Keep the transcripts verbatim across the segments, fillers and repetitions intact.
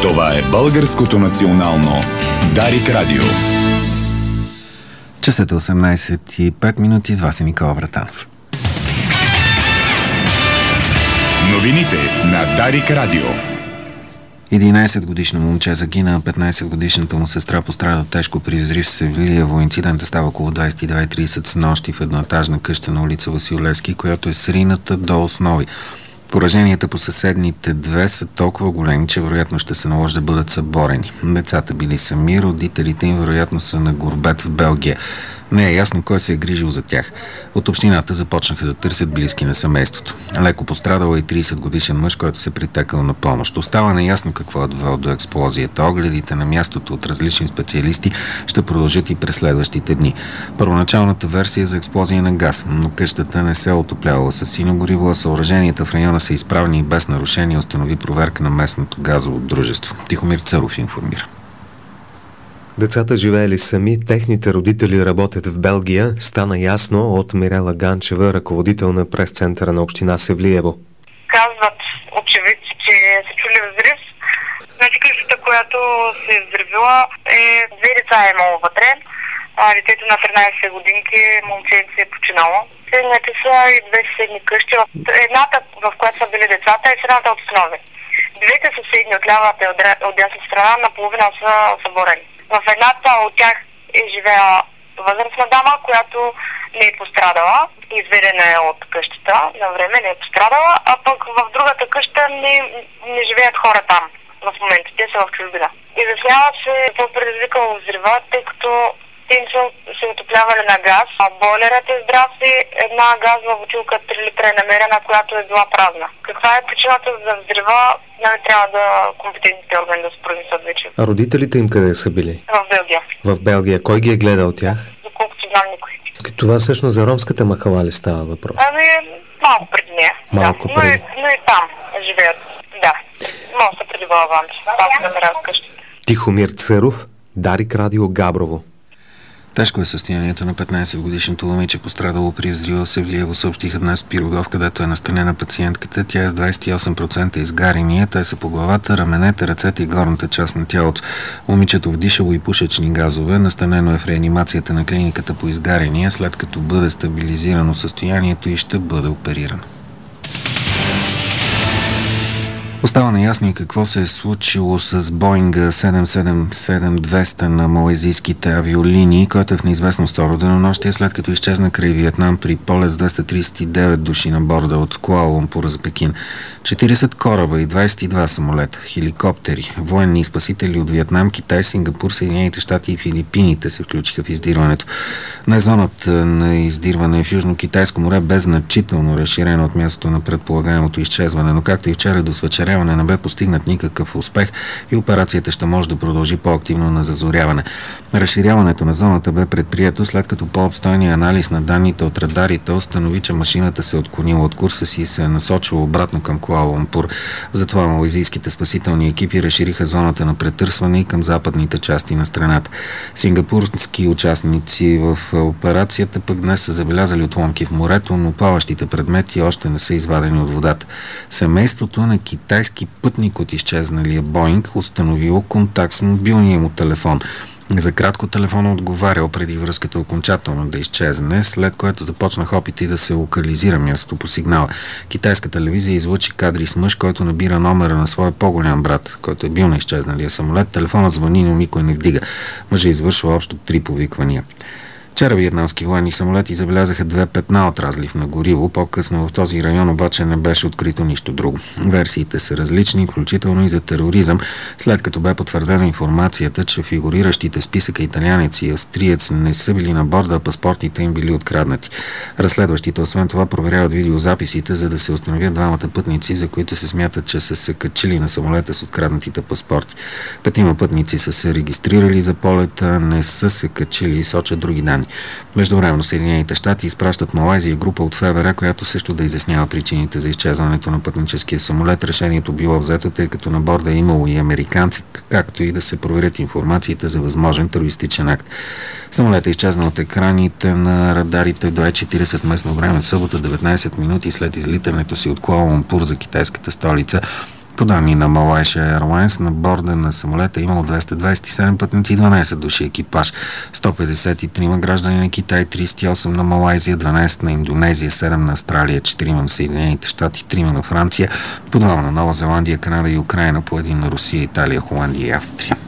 Това е Българското национално Дарик Радио. Часът е осемнайсет и пет минути. С вас е Никола Братанов. Новините на Дарик Радио. единайсетгодишно момче загина, петнайсетгодишната му сестра пострада тежко при взрив в Севлиево. Инцидентът става около двайсет и две и трийсет с нощи в едноетажна къща на улица Васил Левски, която е срината до основи. Пораженията по съседните две са толкова големи, че вероятно ще се наложи да бъдат съборени. Децата били сами, родителите им вероятно са на гурбет в Белгия. Не е ясно кой се е грижил за тях. От общината започнаха да търсят близки на семейството. Леко пострадал е и трийсетгодишен мъж, който се притекал на помощ. Остава неясно какво е довело до експлозията. Огледите на мястото от различни специалисти ще продължат и през следващите дни. Първоначалната версия е за експлозия на газ, но къщата не се е отоплявала с синьо гориво, а съоръженията в района са изправни и без нарушение, установи проверка на местното газово дружество. Тихомир Църов информира. Децата живеели сами, техните родители работят в Белгия, стана ясно от Мирела Ганчева, ръководител на прес-центъра на община Севлиево. Казват очевидци, че са чули взрив. Значи къщата, която се е взривила, е две деца е имало вътре. А, детето на тринайсет годинки, момченце е починало. Седните са и две съседни къщи. Едната, в която са били децата, е средната от основи. Двете съседни от лявата и от дясната страна наполовина са съборени. В едната от тях е живеела възрастна дама, която не е пострадала. Изведена е от къщата, на време не е пострадала, а пък в другата къща не, не живеят хора там в момента. Те са в чужбина. Изяснява се какво предизвикало взрива, тъй като те са се отоплявали на газ, а бойлерът е здрав и една газова бутилка три литра е намерена, която е била празна. Каква е причината за взрива, не трябва да компетентните органи да се произнесат вече. А родителите им къде са били? В Белгия. В Белгия. Кой ги е гледал тях? Доколкото знам, никой. Това всъщност за ромската махала ли става въпрос? Ами малко преди нея. Малко да. преди. Но, и, но и там живеят. Да. Може да преди Балаванче. Там се намерят къщи. Тихомир Църов, Дарик Радио, Габрово. Тежко е състоянието на петнайсетгодишното момиче, пострадало при взрива в Севлиево, съобщиха днес в Пирогов, където е настанена пациентката. Тя е с двайсет и осем процента изгаряния. Те са по главата, раменете, ръцете и горната част на тялото. Момичето вдишало и пушечни газове. Настанено е в реанимацията на клиниката по изгаряния, след като бъде стабилизирано състоянието и ще бъде оперирано. Остава неясно и какво се е случило с Боинга седем седем седем двеста на малайзийските авиолинии, който е в неизвестно второ денонощие, след като изчезна край Виетнам при полет с двеста трийсет и девет души на борда от Куала Лумпур за Пекин. четирийсет кораба и двайсет и два самолета, хеликоптери, военни и спасители от Виетнам, Китай, Сингапур, Съединените щати и Филипините се включиха в издирването. На зоната на издирване в Южно-Китайско море бе значително разширено от мястото на предполагаемото изчезване, но както и вчера до свечеряване не бе постигнат никакъв успех и операцията ще може да продължи по-активно на зазоряване. Разширяването на зоната бе предприето, след като по-обстойния анализ на данните от радарите установи, че машината се е отклонила от курса си и се е насочила обратно към Куала Лумпур. Затова малайзийските спасителни екипи разшириха зоната на претърсване и към западните части на страната. Сингапурски участници в операцията пък днес са забелязали отломки в морето, но плаващите предмети още не са извадени от водата. Семейството на китайски пътник от изчезналия Боинг установило контакт с мобилния му телефон. За кратко телефона отговарял преди връзката окончателно да изчезне, след което започнаха опити да се локализира мястото по сигнала. Китайска телевизия излъчи кадри с мъж, който набира номера на своя по-голям брат, който е бил на изчезналия самолет. Телефонът звъни, но никой не вдига. Мъжът извършва общо три повиквания. Вчера виетнамски военни самолети забелязаха две петна от разлив на гориво. По-късно в този район обаче не беше открито нищо друго. Версиите са различни, включително и за тероризъм, след като бе потвърдена информацията, че фигуриращите списъка италианец и австриец не са били на борда, а паспортите им били откраднати. Разследващите освен това проверяват видеозаписите, за да се установят двамата пътници, за които се смятат, че са се качили на самолета с откраднатите паспорти. Петима пътници са се регистрирали за полета, не са се качили и сочат други данни. Междувременно Съединените щати изпращат Малайзия група от ФБР, която също да изяснява причините за изчезването на пътническия самолет. Решението било взето, тъй като на борда е имало и американци, както и да се проверят информациите за възможен терористичен акт. Самолетът е изчезнал от екраните на радарите в двайсет и четирийсет местно време, събота, деветнайсет минути след излитането си от Куала Лумпур за китайската столица. По данни на Malaysia Airlines, на борда на самолета имало двеста двадесет и седем пътници и дванадесет души екипаж, сто петдесет и три граждани на Китай, тридесет и осем на Малайзия, дванадесет на Индонезия, седем на Австралия, четири на Съединените щати, три на Франция, по двама на Нова Зеландия, Канада и Украина, по един на Русия, Италия, Холандия и Австрия.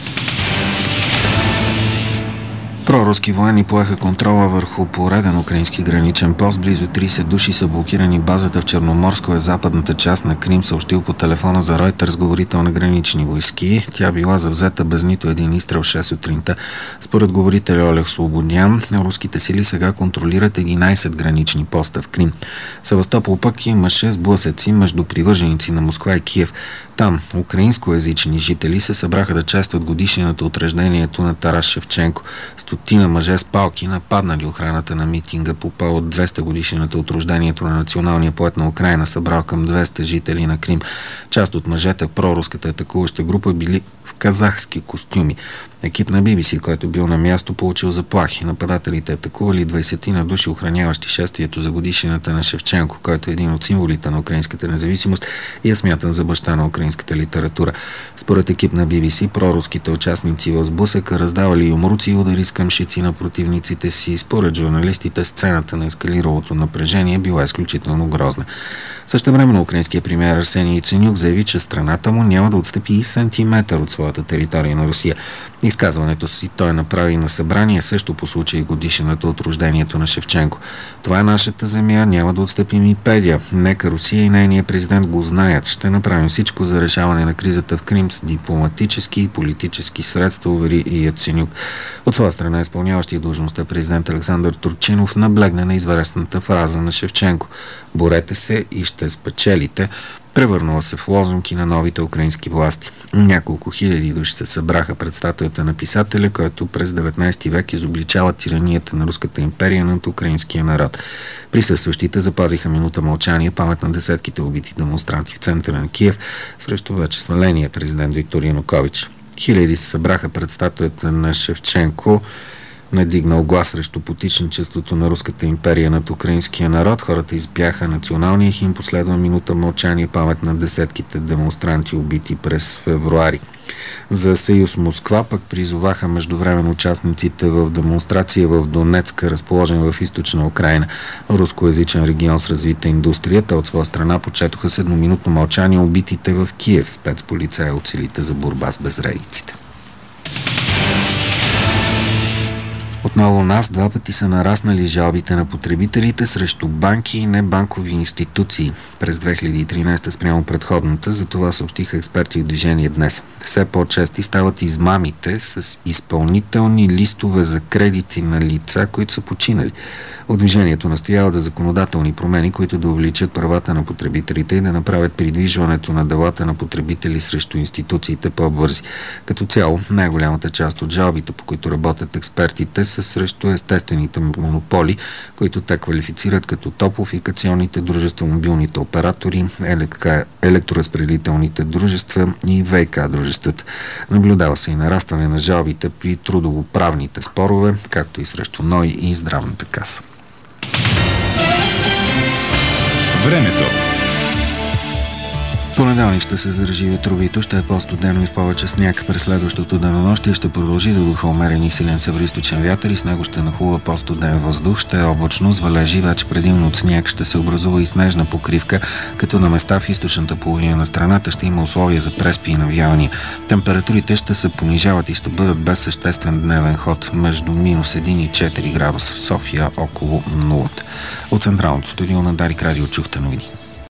Проруски военни поеха контрола върху пореден украински граничен пост. Близо тридесет души са блокирани базата в Черноморско е западната част на Крим, съобщил по телефона за Reuters говорител на гранични войски. Тя била завзета без нито един изстрел в шест сутринта. Според говорителя Олег Слободян, руските сили сега контролират единадесет гранични поста в Крим. Севастопол пък имаше сблъсъци между привърженици на Москва и Киев. Там украинскоязични жители се събраха да честват годишнината от рождението на Тарас Шевченко. Стотина мъже с палки нападнали охраната на митинга по повод двеста годишнината от рождението на националния поет на Украина, събрал към двеста жители на Крим. Част от мъжете в проруската атакуваща група били в казахски костюми. Екип на Би Би Си, който бил на място, получил заплахи. Нападателите атакували двадесетина души, охраняващи шествието за годишнината на Шевченко, който е един от символите на украинската независимост и е смятан за баща на украинската литература. Според екип на Би Би Си, проруските участници в сблъсъка раздавали юмруци и удари с къмшици на противниците си. Според журналистите, сцената на ескалиралото напрежение била изключително грозна. Същевременно украинският премиер Арсений Яценюк заяви, че страната му няма да отстъпи и сантиметър от своята територия на Русия. Изказването си той направи на събрание също по случай годишнината от рождението на Шевченко. Това е нашата земя, няма да отстъпим и педя. Нека Русия и нейният президент го знаят. Ще направим всичко за решаване на кризата в Крим с дипломатически и политически средства, увери и Яценюк. От своя страна изпълняващия длъжността президент Александър Турчинов наблегна на известната фраза на Шевченко: "Борете се и ще спечелите", превърнала се в лозунги на новите украински власти. Няколко хиляди души се събраха пред статуята на писателя, който през деветнадесети век изобличава тиранията на Руската империя над украинския народ. Присъстващите запазиха минута мълчание, памет на десетките убити демонстранти в центъра на Киев срещу вече сваления президент Виктор Янукович. Хиляди се събраха пред статуята на Шевченко, надигнал глас срещу потичничеството на Руската империя над украинския народ. Хората избяха националния химн, последва минута мълчание, памет на десетките демонстранти, убити през февруари. За Съюз Москва пък призоваха междувременно участниците в демонстрация в Донецка, разположен в източна Украина, рускоязичен регион с развита индустрия. Те от своя страна почетоха с едноминутно мълчание убитите в Киев, спецполицаи от силите за борба с безредиците. Отново у нас два пъти са нараснали жалбите на потребителите срещу банки и небанкови институции през две хиляди и тринадесета спрямо предходната, за това съобщиха експерти от Движение днес. Все по-чести стават измамите с изпълнителни листове за кредити на лица, които са починали. От Движението настояват за законодателни промени, които да увеличат правата на потребителите и да направят придвижването на делата на потребители срещу институциите по-бързи. Като цяло, най-голямата част от жалбите, по които работят експертите, са срещу естествените монополи, които те квалифицират като топлофикационните дружества, мобилните оператори, електро- електроразпределителните дружества и ВиК дружествата. Наблюдава се и нарастване на жалбите при трудовоправните спорове, както и срещу НОИ и Здравната каса. Времето. Понеделник ще се задържи ветровито, ще е по-студено и с повече сняг. През следващото денонощие ще продължи да духа умерен и силен североизточен вятър и с него ще нахлува по-студен въздух. Ще е облачно с валежи, вече предимно от сняг. Ще се образува и снежна покривка, като на места в източната половина на страната ще има условия за преспи и навявания. Температурите ще се понижават и ще бъдат без съществен дневен ход, между минус един и четири градуса, в София около нулата. От централното студио на Дарик Радио чухте новини.